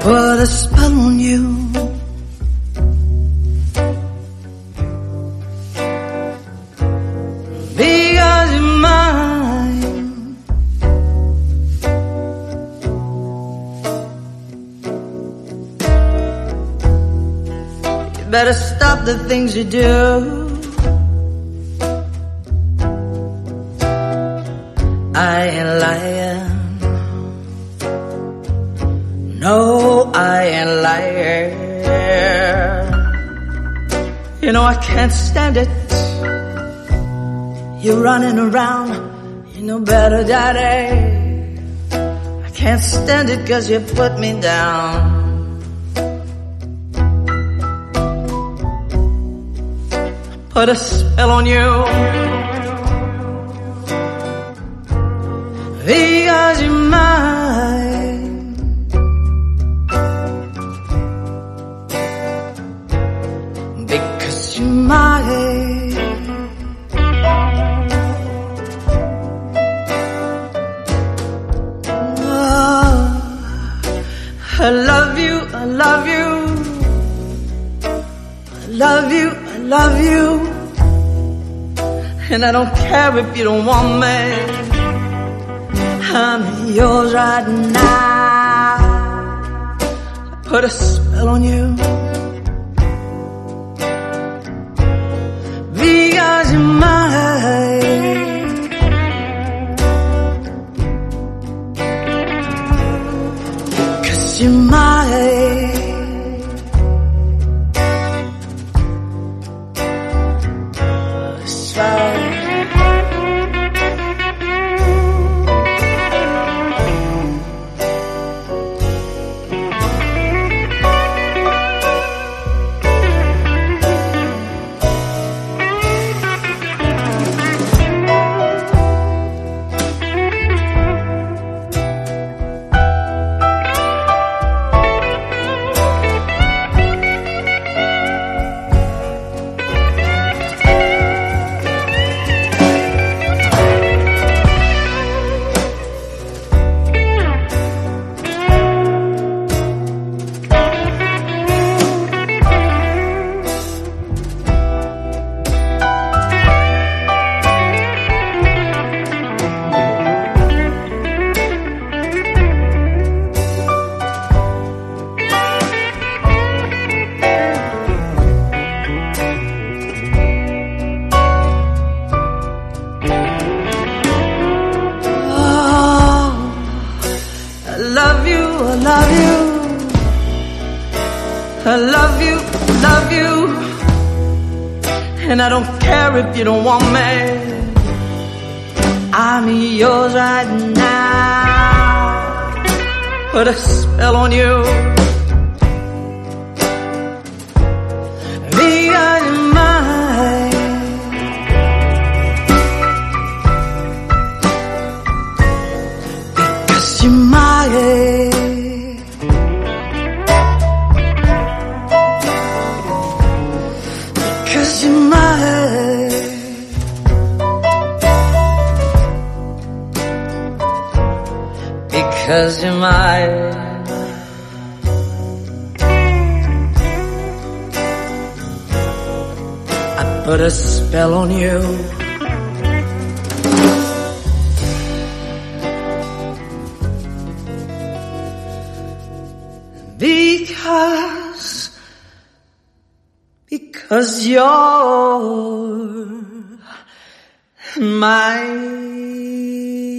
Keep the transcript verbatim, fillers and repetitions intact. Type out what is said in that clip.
put a spell on you. Because you're mine. You better stop the things you do. I ain't lying. No, I ain't lying. You know I can't stand it. You're running around, you know better, daddy. I can't stand it 'cause you put me down. Put a spell on you. Because you're mine. Because you're mine. Oh, I love you, I love you. I love you, I love you. And I don't care if you don't want me. I'm yours right now. I put a spell on you. Because you're mine. Because you're mine. That's right. I love you, love you. And I don't care if you don't want me. I'm yours right now. Put a spell on you. Because you're mine. Because you're mine. Because you're mine. Because you're mine. I put a spell on you. Because Because you're mine.